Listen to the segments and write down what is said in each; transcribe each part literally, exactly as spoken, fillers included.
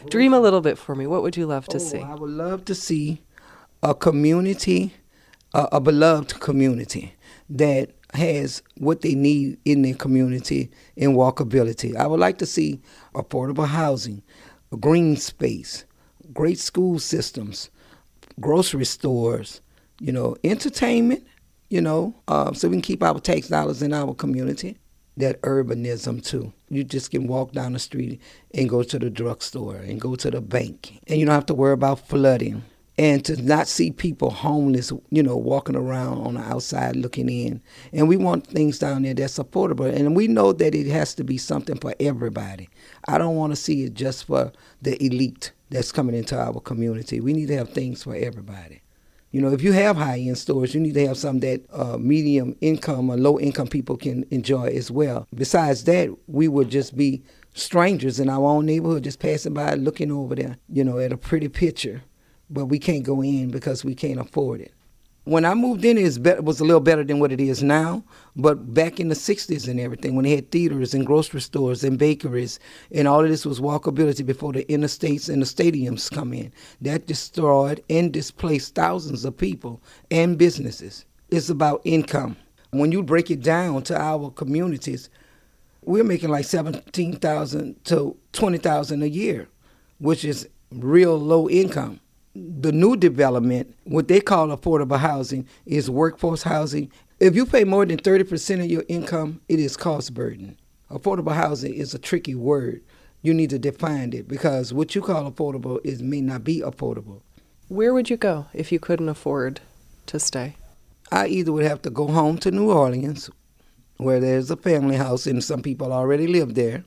Dream a little bit for me. What would you love to Oh, see? I would love to see a community, a, a beloved community that has what they need in their community in walkability. I would like to see affordable housing, green space, great school systems, grocery stores, you know, entertainment, you know, uh, so we can keep our tax dollars in our community. That urbanism too. You just can walk down the street and go to the drugstore and go to the bank, and you don't have to worry about flooding. And to not see people homeless, you know, walking around on the outside looking in. And we want things down there that's affordable. And we know that it has to be something for everybody. I don't want to see it just for the elite that's coming into our community. We need to have things for everybody. You know, if you have high-end stores, you need to have some that uh, medium income or low-income people can enjoy as well. Besides that, we would just be strangers in our own neighborhood, just passing by, looking over there, you know, at a pretty picture. But we can't go in because we can't afford it. When I moved in, it was a little better than what it is now. But back in the sixties and everything, when they had theaters and grocery stores and bakeries, and all of this was walkability before the interstates and the stadiums come in, that destroyed and displaced thousands of people and businesses. It's about income. When you break it down to our communities, we're making like seventeen thousand dollars to twenty thousand dollars a year, which is real low income. The new development, what they call affordable housing, is workforce housing. If you pay more than thirty percent of your income, it is cost burden. Affordable housing is a tricky word. You need to define it because what you call affordable is may not be affordable. Where would you go if you couldn't afford to stay? I either would have to go home to New Orleans, where there's a family house and some people already live there,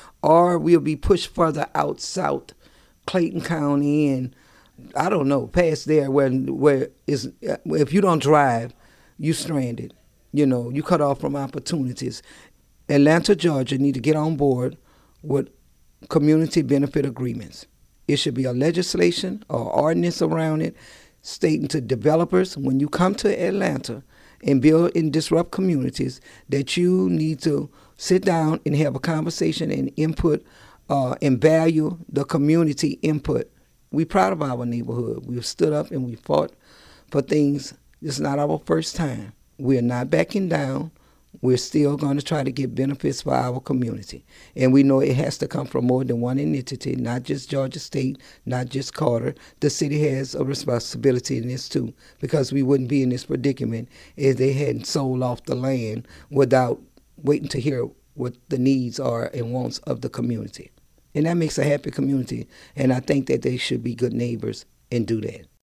or we'll be pushed further out south, Clayton County and I don't know, past there where where is if you don't drive, you stranded. You know, you cut off from opportunities. Atlanta, Georgia need to get on board with community benefit agreements. It should be a legislation or ordinance around it stating to developers when you come to Atlanta and build and disrupt communities that you need to sit down and have a conversation and input uh, and value the community input. We're proud of our neighborhood. We've stood up and we fought for things. This is not our first time. We're not backing down. We're still going to try to get benefits for our community. And we know it has to come from more than one entity, not just Georgia State, not just Carter. The city has a responsibility in this too, because we wouldn't be in this predicament if they hadn't sold off the land without waiting to hear what the needs are and wants of the community. And that makes a happy community. And I think that they should be good neighbors and do that.